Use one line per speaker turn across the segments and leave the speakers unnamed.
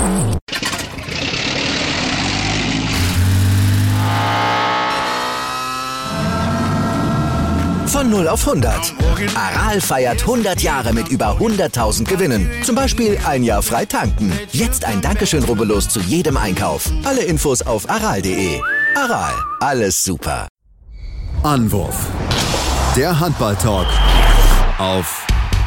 Von 0 auf 100. Aral feiert 100 Jahre mit über 100.000 Gewinnen. Zum Beispiel ein Jahr frei tanken. Jetzt ein Dankeschön, rubbellos zu jedem Einkauf. Alle Infos auf aral.de. Aral, alles super.
Anwurf. Der Handball-Talk auf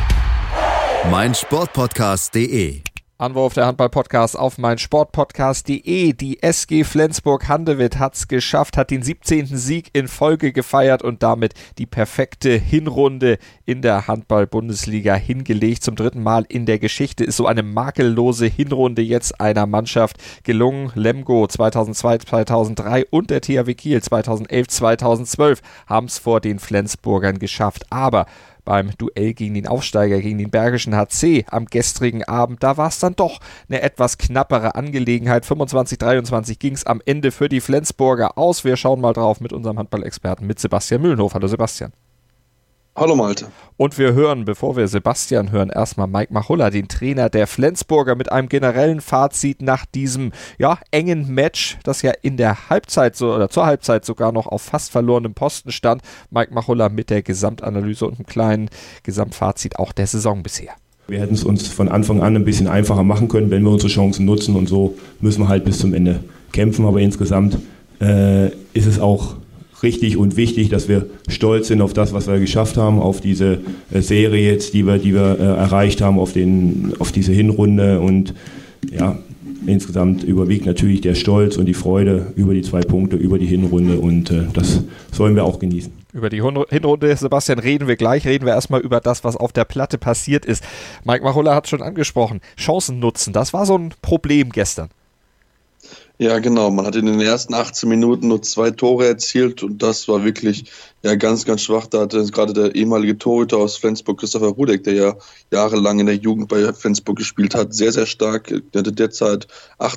meinsportpodcast.de.
Anwurf, der Handball-Podcast auf meinsportpodcast.de. Die SG Flensburg-Handewitt hat's geschafft, hat den 17. Sieg in Folge gefeiert und damit die perfekte Hinrunde in der Handball-Bundesliga hingelegt. Zum 3. Mal in der Geschichte ist so eine makellose Hinrunde jetzt einer Mannschaft gelungen. Lemgo 2002, 2003 und der THW Kiel 2011, 2012 haben's vor den Flensburgern geschafft. Aber beim Duell gegen den Aufsteiger, gegen den Bergischen HC am gestrigen Abend, da war es dann doch eine etwas knappere Angelegenheit. 25-23 ging es am Ende für die Flensburger aus. Wir schauen mal drauf mit unserem Handballexperten, mit Sebastian Mühlenhof. Hallo Sebastian.
Hallo Malte.
Und wir hören, bevor wir Sebastian hören, erstmal Mike Machulla, den Trainer der Flensburger, mit einem generellen Fazit nach diesem engen Match, das ja in der Halbzeit zur Halbzeit sogar noch auf fast verlorenem Posten stand. Mike Machulla mit der Gesamtanalyse und einem kleinen Gesamtfazit auch der Saison bisher.
Wir hätten es uns von Anfang an ein bisschen einfacher machen können, wenn wir unsere Chancen nutzen, und so müssen wir halt bis zum Ende kämpfen. Aber insgesamt ist es auch richtig und wichtig, dass wir stolz sind auf das, was wir geschafft haben, auf diese Serie jetzt, die wir erreicht haben, auf diese Hinrunde, und ja, insgesamt überwiegt natürlich der Stolz und die Freude über die 2 Punkte, über die Hinrunde, und das sollen wir auch genießen.
Über die Hinrunde, Sebastian, reden wir gleich. Reden wir erstmal über das, was auf der Platte passiert ist. Mike Machulla hat es schon angesprochen. Chancen nutzen, das war so ein Problem gestern.
Ja, genau. Man hat in den ersten 18 Minuten nur 2 Tore erzielt, und das war wirklich ganz, ganz schwach. Da hatte gerade der ehemalige Torhüter aus Flensburg, Christopher Rudek, der ja jahrelang in der Jugend bei Flensburg gespielt hat, sehr, sehr stark. Der hatte derzeit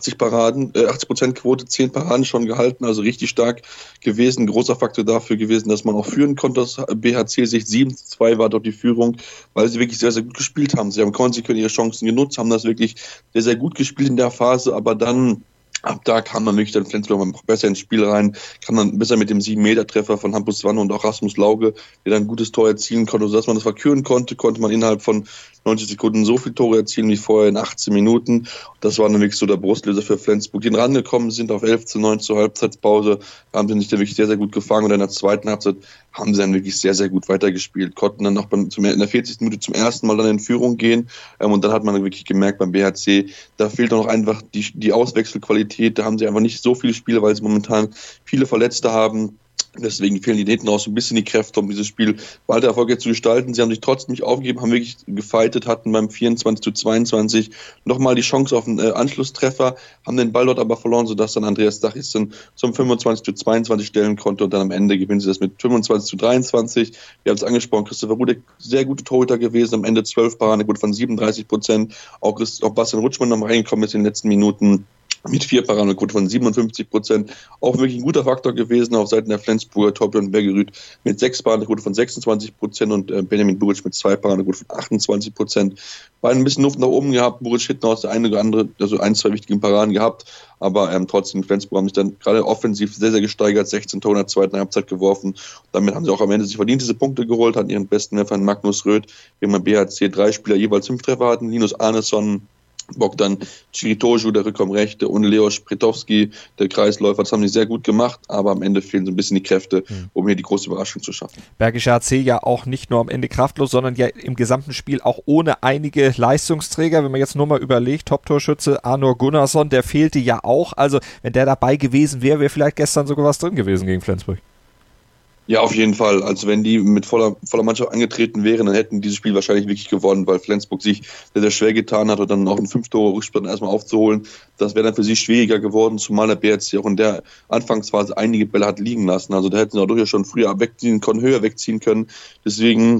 80% Quote, 10 Paraden schon gehalten, also richtig stark gewesen. Großer Faktor dafür gewesen, dass man auch führen konnte aus BHC-Sicht. 7-2 war dort die Führung, weil sie wirklich sehr, sehr gut gespielt haben. Sie haben konsequent ihre Chancen genutzt, haben das wirklich sehr, sehr gut gespielt in der Phase, aber dann ab da kam man wirklich dann Flensburg besser ins Spiel rein, kam dann besser mit dem 7-Meter-Treffer von Hampus Wanne und auch Rasmus Lauge, der dann ein gutes Tor erzielen konnte, sodass man das verküren konnte man innerhalb von 90 Sekunden so viele Tore erzielen wie vorher in 18 Minuten. Das war dann wirklich so der Brustlöser für Flensburg, die rangekommen sind auf 11-9 zur Halbzeitpause, haben sie sich dann wirklich sehr, sehr gut gefangen, und in der zweiten Halbzeit haben sie dann wirklich sehr, sehr gut weitergespielt, konnten dann noch in der 40. Minute zum ersten Mal dann in Führung gehen, und dann hat man wirklich gemerkt beim BHC, da fehlt noch einfach die Auswechselqualität, da haben sie einfach nicht so viele Spiele, weil sie momentan viele Verletzte haben. Deswegen fehlen ihnen hinten auch so ein bisschen die Kräfte, um dieses Spiel weiter erfolgreich zu gestalten. Sie haben sich trotzdem nicht aufgegeben, haben wirklich gefightet, hatten beim 24-22 nochmal die Chance auf einen Anschlusstreffer, haben den Ball dort aber verloren, sodass dann Andreas Dachis zum 25-22 stellen konnte, und dann am Ende gewinnen sie das mit 25-23. Wir haben es angesprochen, Christopher Rudek, sehr gute Torhüter gewesen, am Ende 12 Paraden, gut von 37%. Auch Bastian Rutschmann noch reingekommen ist in den letzten Minuten mit 4 Paraden, gut von 57%. Auch wirklich ein guter Faktor gewesen auf Seiten der Flensburger. Torbjörn Bergerud mit 6 Paraden, gut von 26% und Benjamin Buric mit 2 Paraden, gut von 28%. Beide ein bisschen Luft nach oben gehabt. Buric hinten aus der eine oder andere, also 1-2 wichtigen Paraden gehabt. Aber trotzdem, Flensburg haben sich dann gerade offensiv sehr, sehr gesteigert. 16 Tore in der zweiten Halbzeit geworfen. Damit haben sie auch am Ende sich verdient diese Punkte geholt, hatten ihren besten Werfer Magnus Röth, während beim BHC 3 Spieler jeweils 5 Treffer hatten. Linus Arneson, Bogdan Chiritoju, der Rückraumrechte, und Leos Pretowski, der Kreisläufer. Das haben sie sehr gut gemacht, aber am Ende fehlen so ein bisschen die Kräfte, um hier die große Überraschung zu schaffen.
Bergische HC ja auch nicht nur am Ende kraftlos, sondern ja im gesamten Spiel auch ohne einige Leistungsträger. Wenn man jetzt nur mal überlegt, Top-Torschütze Arnor Gunnarsson, der fehlte ja auch. Also wenn der dabei gewesen wäre, wäre vielleicht gestern sogar was drin gewesen gegen Flensburg.
Ja, auf jeden Fall. Also wenn die mit voller Mannschaft angetreten wären, dann hätten dieses Spiel wahrscheinlich wirklich gewonnen, weil Flensburg sich sehr, sehr schwer getan hat und dann auch einen 5-Tore-Rückstand erstmal aufzuholen. Das wäre dann für sie schwieriger geworden, zumal der BHC auch in der Anfangsphase einige Bälle hat liegen lassen. Also da hätten sie auch durchaus schon früher wegziehen können, höher wegziehen können. Deswegen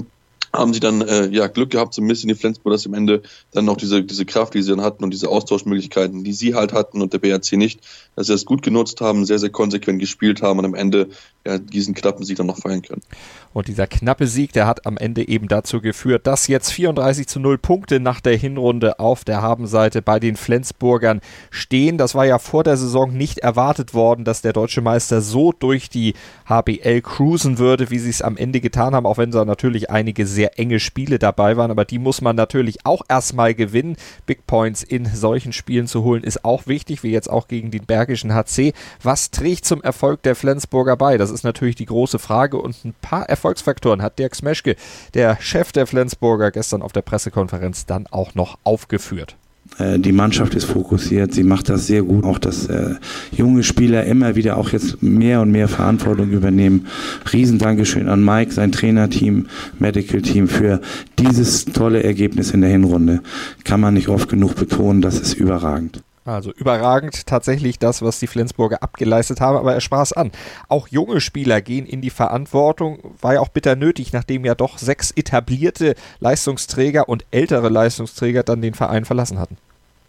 haben sie dann Glück gehabt, so ein bisschen die Flensburger, dass sie am Ende dann noch diese Kraft, die sie dann hatten und diese Austauschmöglichkeiten, die sie halt hatten und der BRC nicht, dass sie das gut genutzt haben, sehr, sehr konsequent gespielt haben und am Ende diesen knappen Sieg dann noch feiern können.
Und dieser knappe Sieg, der hat am Ende eben dazu geführt, dass jetzt 34:0 Punkte nach der Hinrunde auf der Habenseite bei den Flensburgern stehen. Das war ja vor der Saison nicht erwartet worden, dass der deutsche Meister so durch die HBL cruisen würde, wie sie es am Ende getan haben, auch wenn da natürlich einige sehr enge Spiele dabei waren, aber die muss man natürlich auch erstmal gewinnen. Big Points in solchen Spielen zu holen ist auch wichtig, wie jetzt auch gegen den Bergischen HC. Was trägt zum Erfolg der Flensburger bei? Das ist natürlich die große Frage und ein paar Erfolgsfaktoren hat Dirk Smeschke, der Chef der Flensburger, gestern auf der Pressekonferenz dann auch noch aufgeführt.
Die Mannschaft ist fokussiert, sie macht das sehr gut, auch dass junge Spieler immer wieder auch jetzt mehr und mehr Verantwortung übernehmen. Riesendankeschön an Mike, sein Trainerteam, Medical Team für dieses tolle Ergebnis in der Hinrunde. Kann man nicht oft genug betonen, das ist überragend.
Also überragend tatsächlich das, was die Flensburger abgeleistet haben, aber er sprach es an. Auch junge Spieler gehen in die Verantwortung, war ja auch bitter nötig, nachdem ja doch 6 etablierte Leistungsträger und ältere Leistungsträger dann den Verein verlassen hatten.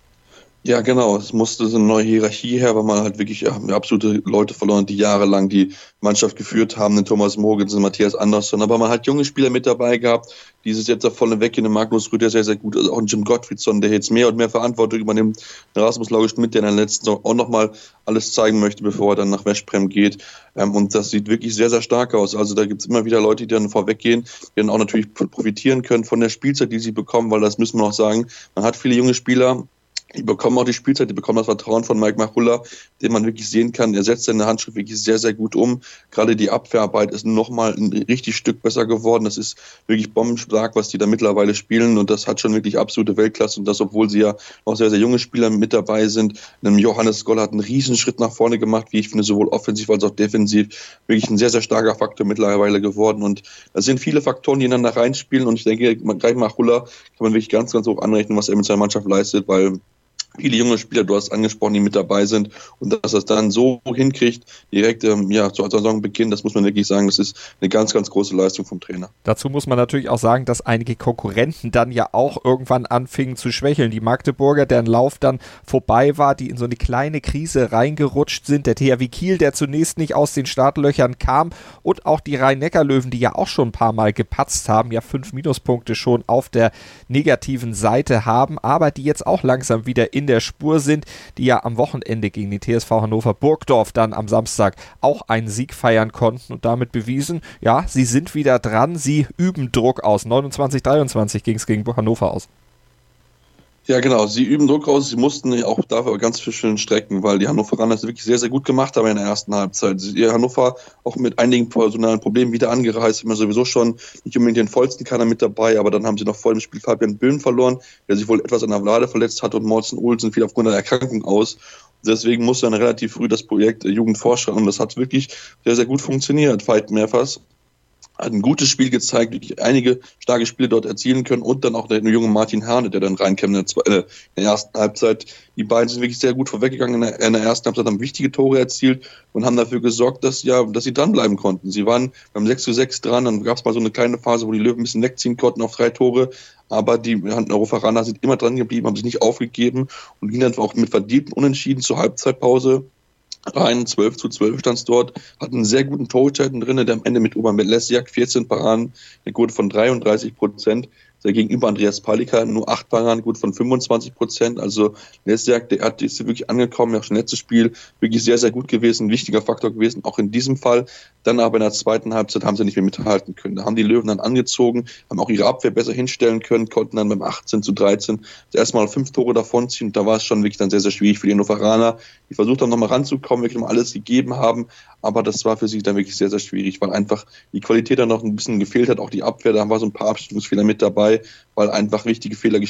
Ja, genau. Es musste so eine neue Hierarchie her, weil man halt wirklich absolute Leute verloren, die jahrelang die Mannschaft geführt haben, den Thomas Mogensen, Matthias Andersson. Aber man hat junge Spieler mit dabei gehabt, dieses jetzt da vorne weg in den Magnus Rüdiger sehr, sehr gut. Also auch ein Jim Gottfriedson, der jetzt mehr und mehr Verantwortung übernimmt. Rasmus Lauge-Schmidt, der in der letzten Saison auch nochmal alles zeigen möchte, bevor er dann nach Westbrem geht. Und das sieht wirklich sehr, sehr stark aus. Also da gibt es immer wieder Leute, die dann vorweggehen, die dann auch natürlich profitieren können von der Spielzeit, die sie bekommen, weil das müssen wir auch sagen. Man hat viele junge Spieler, die bekommen auch die Spielzeit, die bekommen das Vertrauen von Mike Machulla, den man wirklich sehen kann. Er setzt seine Handschrift wirklich sehr, sehr gut um. Gerade die Abwehrarbeit ist nochmal ein richtig Stück besser geworden. Das ist wirklich bombenstark, was die da mittlerweile spielen. Und das hat schon wirklich absolute Weltklasse. Und das, obwohl sie ja noch sehr, sehr junge Spieler mit dabei sind. Johannes Goller hat einen Riesenschritt nach vorne gemacht, wie ich finde, sowohl offensiv als auch defensiv. Wirklich ein sehr, sehr starker Faktor mittlerweile geworden. Und das sind viele Faktoren, die ineinander reinspielen. Und ich denke, gleich Machulla kann man wirklich ganz, ganz hoch anrechnen, was er mit seiner Mannschaft leistet, weil viele junge Spieler, du hast angesprochen, die mit dabei sind und dass das dann so hinkriegt, direkt zur Saisonbeginn, das muss man wirklich sagen, das ist eine ganz, ganz große Leistung vom Trainer.
Dazu muss man natürlich auch sagen, dass einige Konkurrenten dann ja auch irgendwann anfingen zu schwächeln. Die Magdeburger, deren Lauf dann vorbei war, die in so eine kleine Krise reingerutscht sind. Der THW Kiel, der zunächst nicht aus den Startlöchern kam und auch die Rhein-Neckar-Löwen, die ja auch schon ein paar Mal gepatzt haben, ja 5 Minuspunkte schon auf der negativen Seite haben, aber die jetzt auch langsam wieder in der Spur sind, die ja am Wochenende gegen die TSV Hannover Burgdorf dann am Samstag auch einen Sieg feiern konnten und damit bewiesen, ja, sie sind wieder dran, sie üben Druck aus. 29-23 ging es gegen Hannover aus.
Ja, genau. Sie üben Druck aus. Sie mussten auch dafür ganz schön strecken, weil die Hannoveraner das wirklich sehr, sehr gut gemacht haben in der ersten Halbzeit. Hannover auch mit einigen personalen Problemen wieder angereist. Immer sowieso schon nicht unbedingt den vollsten Kader mit dabei, aber dann haben sie noch vor dem Spiel Fabian Böhm verloren, der sich wohl etwas an der Wade verletzt hat und Morten Olsen fiel aufgrund einer Erkrankung aus. Deswegen musste dann relativ früh das Projekt Jugend vorschreiben und das hat wirklich sehr, sehr gut funktioniert. Veit Mehrfass hat ein gutes Spiel gezeigt, wirklich einige starke Spiele dort erzielen können und dann auch der junge Martin Herne, der dann reinkam in der ersten Halbzeit. Die beiden sind wirklich sehr gut vorweggegangen in der ersten Halbzeit, haben wichtige Tore erzielt und haben dafür gesorgt, dass sie dranbleiben konnten. Sie waren beim 6:6 dran, dann gab es mal so eine kleine Phase, wo die Löwen ein bisschen wegziehen konnten auf 3 Tore, aber die Hannoveraner sind immer dran geblieben, haben sich nicht aufgegeben und gingen dann auch mit verdienten Unentschieden zur Halbzeitpause rein. 12:12 stand es dort, hatten einen sehr guten Torhüter drin, der am Ende mit Urban Lesjak 14 Paraden, eine Quote von 33%. Der gegenüber Andreas Palika nur 8 Paraden, gut von 25%. Also Lesjak, der ist wirklich angekommen, ja schon letztes Spiel wirklich sehr, sehr gut gewesen, ein wichtiger Faktor gewesen, auch in diesem Fall. Dann aber in der zweiten Halbzeit haben sie nicht mehr mithalten können. Da haben die Löwen dann angezogen, haben auch ihre Abwehr besser hinstellen können, konnten dann beim 18:13 erstmal 5 Tore davonziehen. Und da war es schon wirklich dann sehr, sehr schwierig für die Hannoveraner. Die versucht haben, nochmal ranzukommen, wirklich nochmal alles gegeben haben. Aber das war für sie dann wirklich sehr, sehr schwierig, weil einfach die Qualität dann noch ein bisschen gefehlt hat. Auch die Abwehr, da war so ein paar Abstimmungsfehler mit dabei, weil einfach wichtige Spieler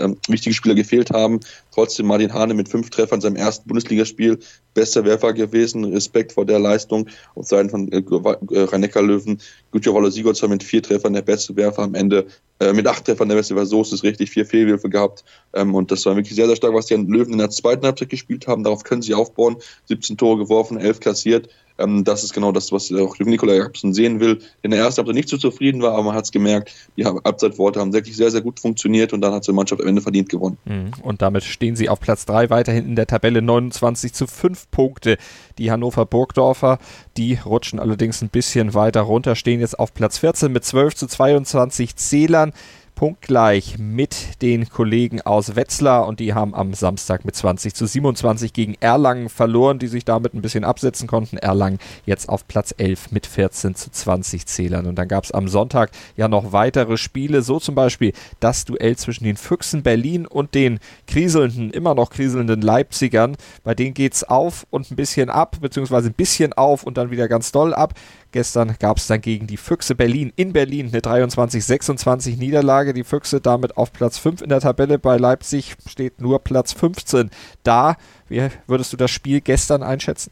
gefehlt haben. Trotzdem Martin Hane mit 5 Treffern in seinem ersten Bundesligaspiel, bester Werfer gewesen, Respekt vor der Leistung auf Seiten von Rhein-Neckar-Löwen. Gutjo Waller-Sigurdsson mit 4 Treffern, der beste Werfer am Ende, mit 8 Treffern der beste Werfer, so ist es richtig, 4 Fehlwürfe gehabt. Und das war wirklich sehr, sehr stark, was die Löwen in der zweiten Halbzeit gespielt haben. Darauf können sie aufbauen. 17 Tore geworfen, 11 kassiert. Das ist genau das, was auch Nikolai Jakobsen sehen will. In der ersten Halbzeit nicht so zufrieden war, aber man hat es gemerkt, die Halbzeitworte haben wirklich sehr, sehr gut funktioniert und dann hat die Mannschaft am Ende verdient gewonnen.
Und damit stehen sie auf Platz 3 weiterhin in der Tabelle, 29:5 Punkte. Die Hannover Burgdorfer, die rutschen allerdings ein bisschen weiter runter, stehen jetzt auf Platz 14 mit 12:22 Zählern. Punktgleich mit den Kollegen aus Wetzlar und die haben am Samstag mit 20:27 gegen Erlangen verloren, die sich damit ein bisschen absetzen konnten. Erlangen jetzt auf Platz 11 mit 14:20 Zählern. Und dann gab es am Sonntag ja noch weitere Spiele, so zum Beispiel das Duell zwischen den Füchsen Berlin und den immer noch kriselnden Leipzigern. Bei denen geht es auf und ein bisschen ab, beziehungsweise ein bisschen auf und dann wieder ganz doll ab. Gestern gab es dann gegen die Füchse Berlin in Berlin eine 23:26 Niederlage. Die Füchse damit auf Platz 5 in der Tabelle. Bei Leipzig steht nur Platz 15 da. Wie würdest du das Spiel gestern einschätzen?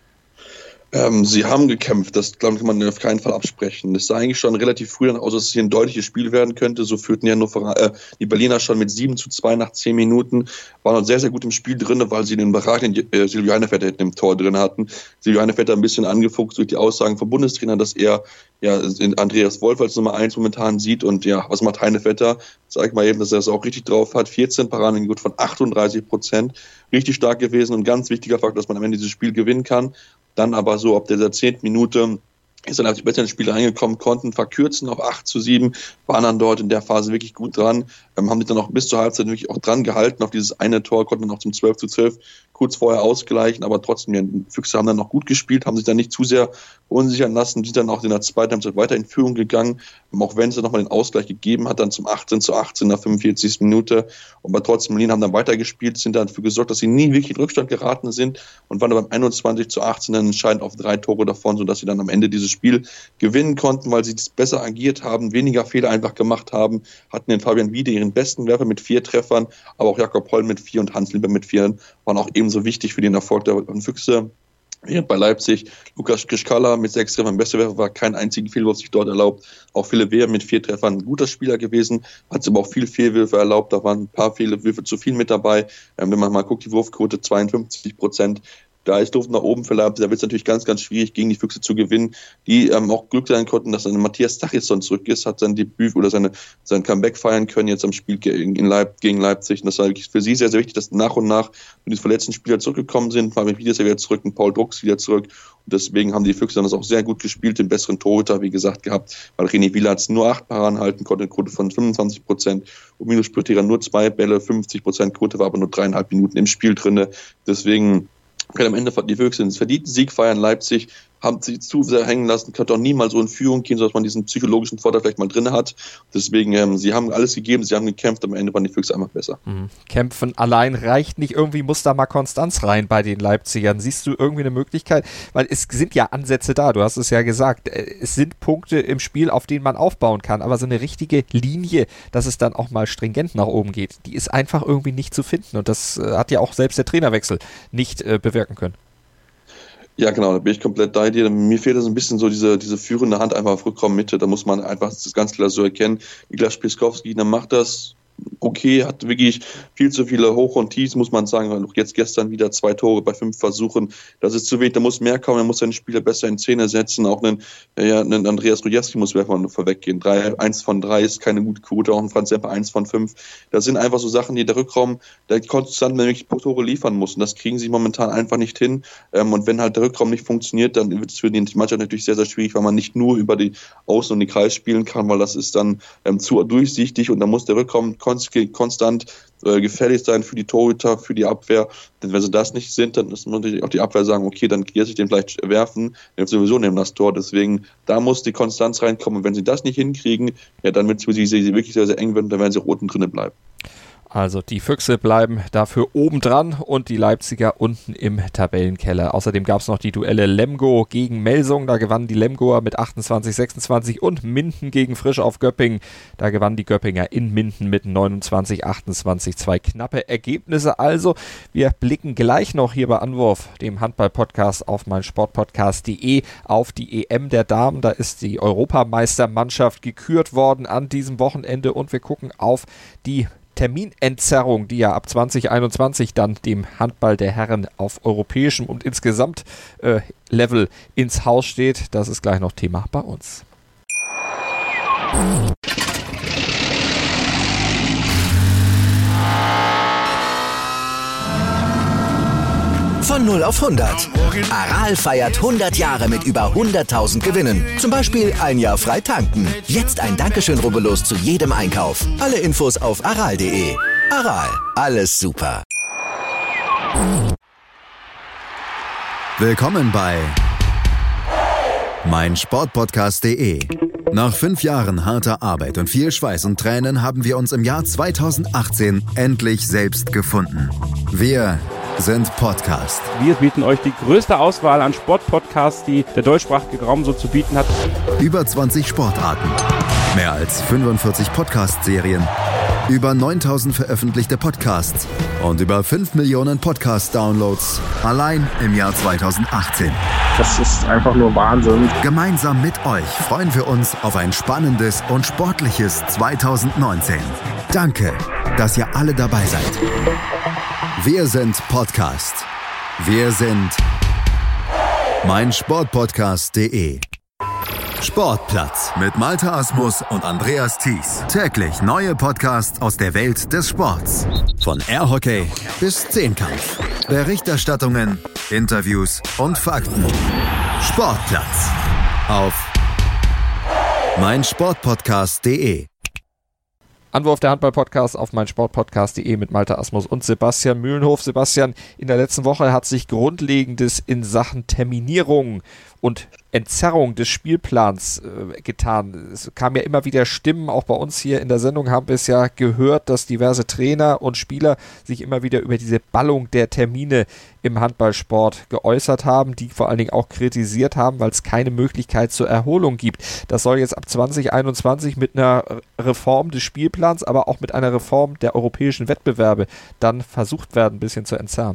Sie haben gekämpft, das kann man auf keinen Fall absprechen. Es sah eigentlich schon relativ früh dann aus, dass es hier ein deutliches Spiel werden könnte. So führten ja nur die Berliner schon mit 7:2 nach 10 Minuten. Waren noch sehr, sehr gut im Spiel drin, weil sie den überragenden Silvio Heinevetter im Tor drin hatten. Silvio Heinevetter ein bisschen angefuchst durch die Aussagen vom Bundestrainer, dass er Andreas Wolf als Nummer 1 momentan sieht. Und ja, was macht Heinevetter? Sag mal eben, dass er es auch richtig drauf hat. 14 Paraden gut von 38%. Richtig stark gewesen und ganz wichtiger Faktor, dass man am Ende dieses Spiel gewinnen kann. Dann aber so ab dieser 10. Minute ist dann als die besser ins Spiel reingekommen, konnten verkürzen auf 8:7, waren dann dort in der Phase wirklich gut dran, haben sich dann auch bis zur Halbzeit wirklich auch dran gehalten auf dieses eine Tor, konnten dann auch zum 12:12 kurz vorher ausgleichen, aber trotzdem, die Füchse haben dann noch gut gespielt, haben sich dann nicht zu sehr verunsichern lassen, sind dann auch in der zweiten Halbzeit weiter in Führung gegangen, auch wenn es dann nochmal den Ausgleich gegeben hat, dann zum 18:18 nach 45. Minute, aber trotzdem, Berlin haben dann weitergespielt, sind dann dafür gesorgt, dass sie nie wirklich in Rückstand geraten sind und waren dann beim 21:18 dann entscheidend auf 3 Tore davon, sodass sie dann am Ende dieses Spiel gewinnen konnten, weil sie das besser agiert haben, weniger Fehler einfach gemacht haben, hatten den Fabian Wiede, ihren besten Werfer mit 4 Treffern, aber auch Jakob Holl mit 4 und Hans Lieber mit 4 waren auch ebenso wichtig für den Erfolg der Füchse. Während bei Leipzig Lukas Krischkala mit 6 Treffern bester Werfer war, kein einzigen Fehlwurf sich dort erlaubt. Auch Philipp Wehr mit 4 Treffern ein guter Spieler gewesen, hat sich aber auch viel Fehlwürfe erlaubt, da waren ein paar Fehlwürfe zu viel mit dabei. Wenn man mal guckt, die Wurfquote 52%. Da ist Luft nach oben für Leipzig, da wird es natürlich ganz, ganz schwierig, gegen die Füchse zu gewinnen, die auch Glück sein konnten, dass dann Matthias Tachisson zurück ist, hat sein Debüt oder sein Comeback feiern können jetzt am Spiel gegen Leipzig. Und das war wirklich für sie sehr, sehr wichtig, dass nach und nach die verletzten Spieler zurückgekommen sind. Fabian Wiede ist ja wieder zurück und Paul Drucks wieder zurück. Und deswegen haben die Füchse dann das auch sehr gut gespielt, den besseren Torhüter, wie gesagt, gehabt, weil René Wielatz nur 8 Paraden halten konnte, eine Quote von 25% und Minus Splitterer nur 2 Bälle, 50% Quote, war aber nur 3,5 Minuten im Spiel drin. Deswegen am Ende die Füchse einen verdienten Sieg feiern. Leipzig haben sie zu sehr hängen lassen, kann doch nie mal so in Führung gehen, sodass man diesen psychologischen Vorteil vielleicht mal drin hat. Deswegen, sie haben alles gegeben, sie haben gekämpft, am Ende waren die Füchse einfach besser.
Kämpfen allein reicht nicht, irgendwie muss da mal Konstanz rein bei den Leipzigern. Siehst du irgendwie eine Möglichkeit? Weil es sind ja Ansätze da, du hast es ja gesagt, es sind Punkte im Spiel, auf denen man aufbauen kann, aber so eine richtige Linie, dass es dann auch mal stringent nach oben geht, die ist einfach irgendwie nicht zu finden und das hat ja auch selbst der Trainerwechsel nicht bewirken können.
Ja, genau, da bin ich komplett bei dir. Mir fehlt so ein bisschen so diese führende Hand einfach auf Rückraummitte. Da muss man einfach das ganz klar so erkennen. Niklas Pieskowski, der macht das okay, hat wirklich viel zu viele Hoch- und Tiefs, muss man sagen. Auch jetzt gestern wieder 2 Tore bei 5 Versuchen. Das ist zu wenig, da muss mehr kommen, er muss seine Spieler besser in Szene setzen. Auch einen Andreas Rujewski muss vorweggehen. 1 von 3 ist keine gute Quote, auch ein Franz Semper 1 von 5. Das sind einfach so Sachen, die der Rückraum, der konstant wirklich Tore liefern muss. Und das kriegen sie momentan einfach nicht hin. Und wenn halt der Rückraum nicht funktioniert, dann wird es für die Mannschaft natürlich sehr, sehr schwierig, weil man nicht nur über die Außen- und die Kreis spielen kann, weil das ist dann zu durchsichtig und dann muss der Rückraum konstant gefährlich sein für die Torhüter, für die Abwehr. Denn wenn sie das nicht sind, dann muss natürlich auch die Abwehr sagen, okay, dann geht sich den vielleicht werfen, dann sowieso nehmen das Tor. Deswegen, da muss die Konstanz reinkommen. Und wenn sie das nicht hinkriegen, ja, dann wird es für sie wirklich sehr, sehr eng werden, dann werden sie auch unten drinnen bleiben.
Also die Füchse bleiben dafür oben dran und die Leipziger unten im Tabellenkeller. Außerdem gab es noch die Duelle Lemgo gegen Melsung. Da gewannen die Lemgoer mit 28-26 und Minden gegen Frisch auf Göppingen. Da gewannen die Göppinger in Minden mit 29-28. 2 knappe Ergebnisse also. Wir blicken gleich noch hier bei Anwurf, dem Handball-Podcast auf meinsportpodcast.de, auf die EM der Damen. Da ist die Europameistermannschaft gekürt worden an diesem Wochenende und wir gucken auf die Terminentzerrung, die ja ab 2021 dann dem Handball der Herren auf europäischem und insgesamt Level ins Haus steht. Das ist gleich noch Thema bei uns.
Von 0 auf 100. Aral feiert 100 Jahre mit über 100.000 Gewinnen. Zum Beispiel ein Jahr frei tanken. Jetzt ein Dankeschön, rubbellos zu jedem Einkauf. Alle Infos auf aral.de. Aral, alles super.
Willkommen bei meinsportpodcast.de. Nach 5 Jahren harter Arbeit und viel Schweiß und Tränen haben wir uns im Jahr 2018 endlich selbst gefunden. Wir sind Podcast.
Wir bieten euch die größte Auswahl an Sportpodcasts, die der deutschsprachige Raum so zu bieten hat.
Über 20 Sportarten, mehr als 45 Podcast-Serien, über 9.000 veröffentlichte Podcasts und über 5 Millionen Podcast-Downloads allein im Jahr 2018.
Das ist einfach nur Wahnsinn.
Gemeinsam mit euch freuen wir uns auf ein spannendes und sportliches 2019. Danke, dass ihr alle dabei seid. Wir sind Podcast. Wir sind meinsportpodcast.de. Sportplatz mit Malte Asmus und Andreas Thies. Täglich neue Podcasts aus der Welt des Sports. Von Airhockey bis Zehnkampf. Berichterstattungen, Interviews und Fakten. Sportplatz auf meinsportpodcast.de.
Anwurf, der Handball-Podcast auf meinsportpodcast.de mit Malte Asmus und Sebastian Mühlenhof. Sebastian, in der letzten Woche hat sich Grundlegendes in Sachen Terminierung und Entzerrung des Spielplans getan. Es kamen ja immer wieder Stimmen, auch bei uns hier in der Sendung haben wir es ja gehört, dass diverse Trainer und Spieler sich immer wieder über diese Ballung der Termine im Handballsport geäußert haben, die vor allen Dingen auch kritisiert haben, weil es keine Möglichkeit zur Erholung gibt. Das soll jetzt ab 2021 mit einer Reform des Spielplans, aber auch mit einer Reform der europäischen Wettbewerbe dann versucht werden, ein bisschen zu entzerren.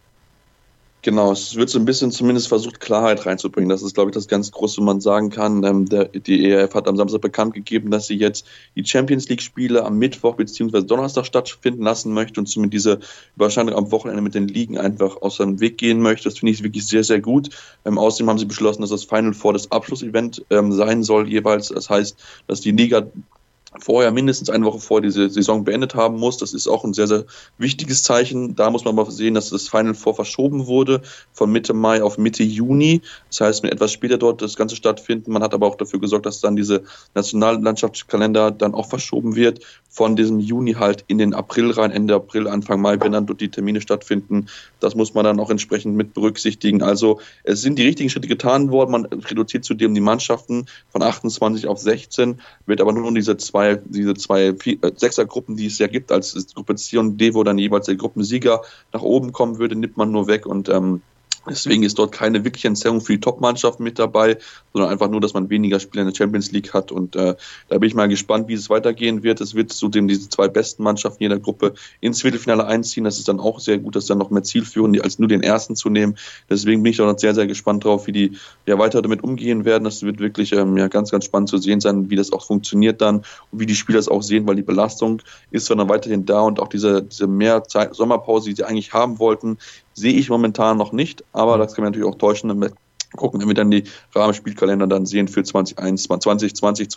Genau, es wird so ein bisschen zumindest versucht, Klarheit reinzubringen. Das ist, glaube ich, das ganz Große, was man sagen kann. Die ERF hat am Samstag bekannt gegeben, dass sie jetzt die Champions-League-Spiele am Mittwoch bzw. Donnerstag stattfinden lassen möchte und somit diese Überschneidung am Wochenende mit den Ligen einfach aus dem Weg gehen möchte. Das finde ich wirklich sehr, sehr gut. Außerdem haben sie beschlossen, dass das Final Four das Abschlussevent sein soll jeweils. Das heißt, dass die Liga vorher mindestens eine Woche vor diese Saison beendet haben muss. Das ist auch ein sehr, sehr wichtiges Zeichen. Da muss man mal sehen, dass das Final Four verschoben wurde von Mitte Mai auf Mitte Juni. Das heißt, mit etwas später dort das Ganze stattfinden. Man hat aber auch dafür gesorgt, dass dann diese Nationallandschaftskalender dann auch verschoben wird von diesem Juni halt in den April rein, Ende April, Anfang Mai, wenn dann dort die Termine stattfinden. Das muss man dann auch entsprechend mit berücksichtitigen. Also es sind die richtigen Schritte getan worden. Man reduziert zudem die Mannschaften von 28 auf 16, wird aber nur diese zwei Sechsergruppen, die es ja gibt, als Gruppe C und D, wo dann jeweils der Gruppensieger nach oben kommen würde, nimmt man nur weg und deswegen ist dort keine wirkliche Entzerrung für die Top-Mannschaften mit dabei, sondern einfach nur, dass man weniger Spieler in der Champions League hat. Und da bin ich mal gespannt, wie es weitergehen wird. Es wird zudem diese 2 besten Mannschaften jeder Gruppe ins Viertelfinale einziehen. Das ist dann auch sehr gut, das ist dann noch mehr zielführend, als nur den ersten zu nehmen. Deswegen bin ich auch noch sehr, sehr gespannt drauf, wie die weiter damit umgehen werden. Das wird wirklich ganz, ganz spannend zu sehen sein, wie das auch funktioniert dann und wie die Spieler es auch sehen, weil die Belastung ist dann weiterhin da und auch diese mehr Zeit, Sommerpause, die sie eigentlich haben wollten, sehe ich momentan noch nicht, aber das kann man natürlich auch täuschen. Gucken, wenn wir dann die Rahmenspielkalender dann sehen für 2020,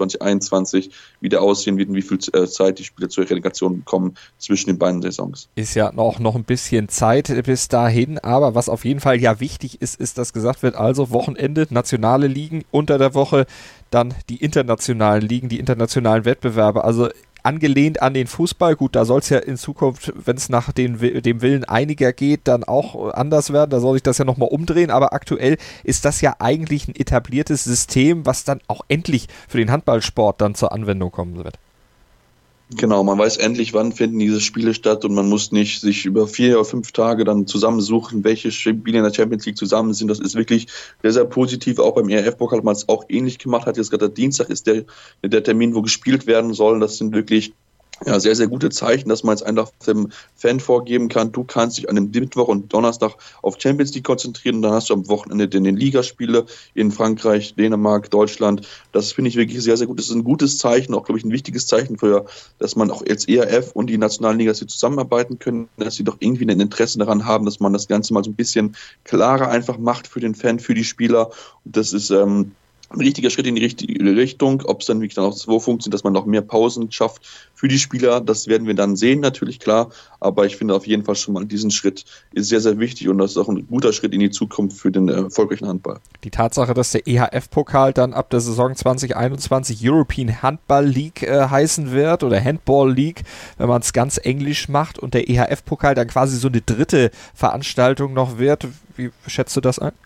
2021, wie der aussehen wird und wie viel Zeit die Spieler zur Relegation bekommen zwischen den beiden Saisons.
Ist ja noch ein bisschen Zeit bis dahin, aber was auf jeden Fall ja wichtig ist, dass gesagt wird, also Wochenende, nationale Ligen, unter der Woche dann die internationalen Ligen, die internationalen Wettbewerbe, also angelehnt an den Fußball. Gut, da soll es ja in Zukunft, wenn es nach dem Willen einiger geht, dann auch anders werden. Da soll sich das ja nochmal umdrehen. Aber aktuell ist das ja eigentlich ein etabliertes System, was dann auch endlich für den Handballsport dann zur Anwendung kommen wird.
Genau, man weiß endlich, wann finden diese Spiele statt und man muss nicht sich über 4 oder 5 Tage dann zusammensuchen, welche Spiele in der Champions League zusammen sind. Das ist wirklich sehr, sehr positiv. Auch beim ERF-Pokal hat man es auch ähnlich gemacht. Hat jetzt gerade der Dienstag ist der Termin, wo gespielt werden soll. Das sind wirklich ja, sehr, sehr gute Zeichen, dass man jetzt einfach dem Fan vorgeben kann, du kannst dich an dem Mittwoch und Donnerstag auf Champions League konzentrieren und dann hast du am Wochenende den Ligaspiele in Frankreich, Dänemark, Deutschland. Das finde ich wirklich sehr, sehr gut. Das ist ein gutes Zeichen, auch, glaube ich, ein wichtiges Zeichen für, dass man auch jetzt ERF und die Nationalliga zusammenarbeiten können, dass sie doch irgendwie ein Interesse daran haben, dass man das Ganze mal so ein bisschen klarer einfach macht für den Fan, für die Spieler. Und das ist ein richtiger Schritt in die richtige Richtung. Ob es dann wirklich dann auch so funktioniert, dass man noch mehr Pausen schafft für die Spieler, das werden wir dann sehen, natürlich, klar. Aber ich finde auf jeden Fall schon mal, diesen Schritt ist sehr, sehr wichtig und das ist auch ein guter Schritt in die Zukunft für den erfolgreichen Handball.
Die Tatsache, dass der EHF-Pokal dann ab der Saison 2021 European Handball League heißen wird oder Handball League, wenn man es ganz englisch macht und der EHF-Pokal dann quasi so eine dritte Veranstaltung noch wird. Wie schätzt du das ein?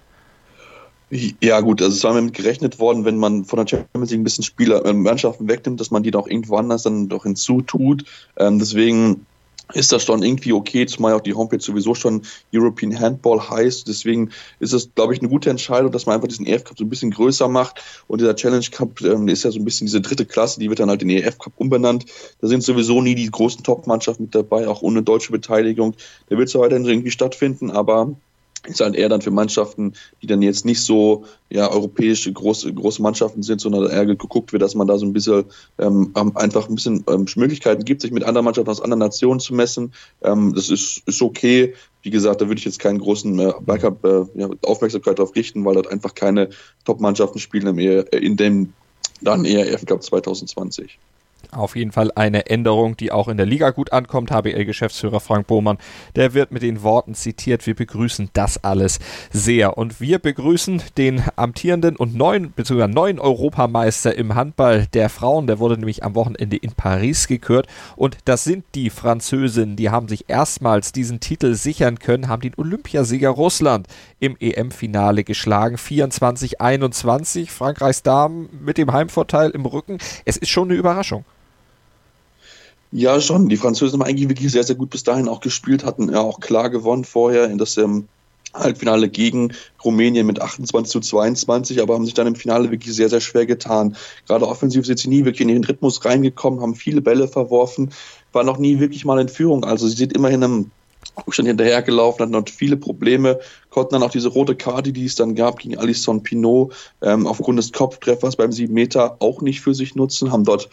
Ja gut, also es war damit gerechnet worden, wenn man von der Champions League ein bisschen Mannschaften wegnimmt, dass man die doch irgendwo anders dann doch hinzutut. Deswegen ist das schon irgendwie okay, zumal auch die Homepage sowieso schon European Handball heißt. Deswegen ist es, glaube ich, eine gute Entscheidung, dass man einfach diesen EF Cup so ein bisschen größer macht. Und dieser Challenge Cup ist ja so ein bisschen diese dritte Klasse, die wird dann halt in EF Cup umbenannt. Da sind sowieso nie die großen Top-Mannschaften mit dabei, auch ohne deutsche Beteiligung. Der wird zwar weiterhin irgendwie stattfinden, aber ist halt eher dann für Mannschaften, die dann jetzt nicht so europäische große Mannschaften sind, sondern eher geguckt wird, dass man da so ein bisschen einfach ein bisschen Möglichkeiten gibt, sich mit anderen Mannschaften aus anderen Nationen zu messen. Das ist okay. Wie gesagt, da würde ich jetzt keinen großen Aufmerksamkeit darauf richten, weil dort einfach keine Top-Mannschaften spielen in dem dann ERF Cup 2020.
Auf jeden Fall eine Änderung, die auch in der Liga gut ankommt. HBL-Geschäftsführer Frank Bohmann, der wird mit den Worten zitiert, wir begrüßen das alles sehr. Und wir begrüßen den amtierenden und neuen Europameister im Handball der Frauen. Der wurde nämlich am Wochenende in Paris gekürt. Und das sind die Französinnen, die haben sich erstmals diesen Titel sichern können, haben den Olympiasieger Russland im EM-Finale geschlagen. 24-21, Frankreichs Damen mit dem Heimvorteil im Rücken. Es ist schon eine Überraschung.
Ja, schon. Die Franzosen haben eigentlich wirklich sehr, sehr gut bis dahin auch gespielt, hatten ja auch klar gewonnen vorher in das Halbfinale gegen Rumänien mit 28-22, aber haben sich dann im Finale wirklich sehr, sehr schwer getan. Gerade offensiv sind sie nie wirklich in ihren Rhythmus reingekommen, haben viele Bälle verworfen, waren noch nie wirklich mal in Führung. Also sie sind immerhin im Rückstand hinterhergelaufen, hatten dort viele Probleme, konnten dann auch diese rote Karte, die es dann gab gegen Alison Pinot, aufgrund des Kopftreffers beim 7 Meter auch nicht für sich nutzen, haben dort,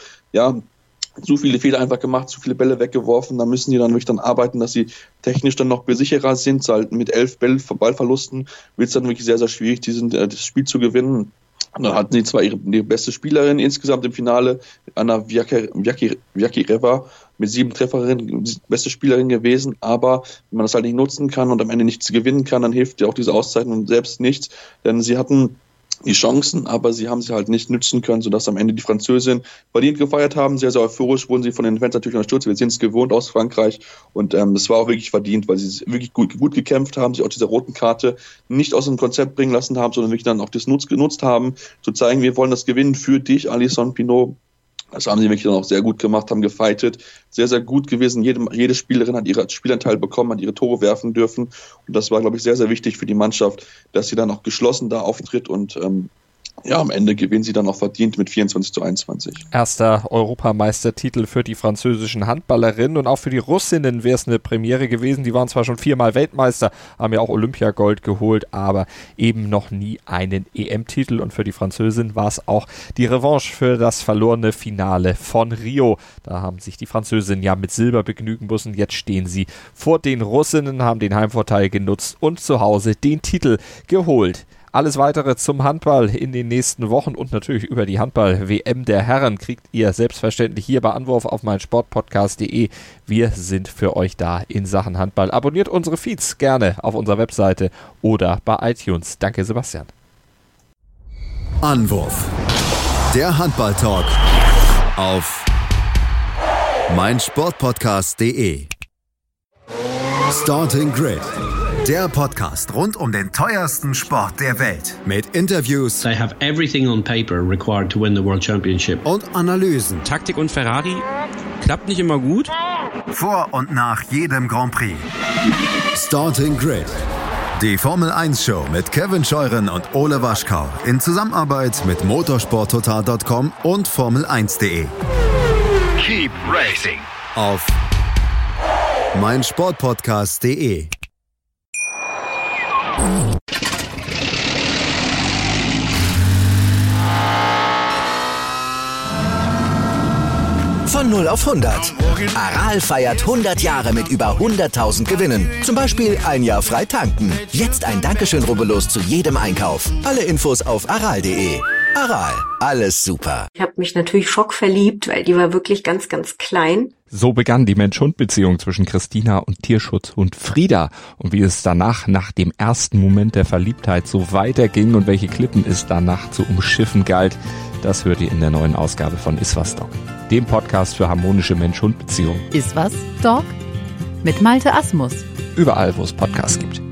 so viele Fehler einfach gemacht, zu viele Bälle weggeworfen, da müssen die dann wirklich arbeiten, dass sie technisch dann noch sicherer sind, halt mit 11 Ballverlusten wird es dann wirklich sehr, sehr schwierig, das Spiel zu gewinnen. Und dann hatten sie zwar ihre beste Spielerin insgesamt im Finale, Anna Vyakireva, mit 7 Trefferinnen, beste Spielerin gewesen, aber wenn man das halt nicht nutzen kann und am Ende nichts gewinnen kann, dann hilft ja auch diese Auszeichnung selbst nichts, denn sie hatten die Chancen, aber sie haben sie halt nicht nützen können, sodass am Ende die Französinnen verdient gefeiert haben. Sehr, sehr euphorisch wurden sie von den Fans natürlich unterstützt. Wir sind es gewohnt aus Frankreich und es war auch wirklich verdient, weil sie wirklich gut gekämpft haben, sich auch diese roten Karte nicht aus dem Konzept bringen lassen haben, sondern wirklich dann auch das genutzt haben, zu zeigen, wir wollen das gewinnen für dich, Alison Pinot. Das haben sie wirklich dann auch sehr gut gemacht, haben gefightet. Sehr, sehr gut gewesen. Jede Spielerin hat ihren Spielanteil bekommen, hat ihre Tore werfen dürfen. Und das war, glaube ich, sehr, sehr wichtig für die Mannschaft, dass sie dann auch geschlossen da auftritt und am Ende gewinnen sie dann auch verdient mit 24-21.
Erster Europameistertitel für die französischen Handballerinnen und auch für die Russinnen wäre es eine Premiere gewesen. Die waren zwar schon 4-mal Weltmeister, haben ja auch Olympiagold geholt, aber eben noch nie einen EM-Titel. Und für die Französinnen war es auch die Revanche für das verlorene Finale von Rio. Da haben sich die Französinnen ja mit Silber begnügen müssen. Jetzt stehen sie vor den Russinnen, haben den Heimvorteil genutzt und zu Hause den Titel geholt. Alles Weitere zum Handball in den nächsten Wochen und natürlich über die Handball-WM der Herren kriegt ihr selbstverständlich hier bei Anwurf auf meinsportpodcast.de. Wir sind für euch da in Sachen Handball. Abonniert unsere Feeds gerne auf unserer Webseite oder bei iTunes. Danke, Sebastian.
Anwurf. Der Handball-Talk auf meinsportpodcast.de. Starting Grid. Der Podcast rund um den teuersten Sport der Welt. Mit Interviews.
They have everything on paper required to win the World Championship.
Und Analysen.
Taktik und Ferrari klappt nicht immer gut.
Vor und nach jedem Grand Prix. Starting Grid. Die Formel 1 Show mit Kevin Scheuren und Ole Waschkau. In Zusammenarbeit mit motorsporttotal.com und Formel1.de.
Keep
Racing auf meinsportpodcast.de.
Von 0 auf 100. Aral feiert 100 Jahre mit über 100.000 Gewinnen. Zum Beispiel ein Jahr frei tanken. Jetzt ein Dankeschön, rubbellos zu jedem Einkauf. Alle Infos auf aral.de. Aral, alles super.
Ich habe mich natürlich schockverliebt, weil die war wirklich ganz, ganz klein.
So begann die Mensch-Hund-Beziehung zwischen Christina und Tierschutzhund Frieda. Und wie es danach, nach dem ersten Moment der Verliebtheit, so weiterging und welche Klippen es danach zu umschiffen galt, das hört ihr in der neuen Ausgabe von Iswas Dog, dem Podcast für harmonische Mensch-Hund-Beziehungen.
Iswas Dog mit Malte Asmus.
Überall, wo es Podcasts gibt.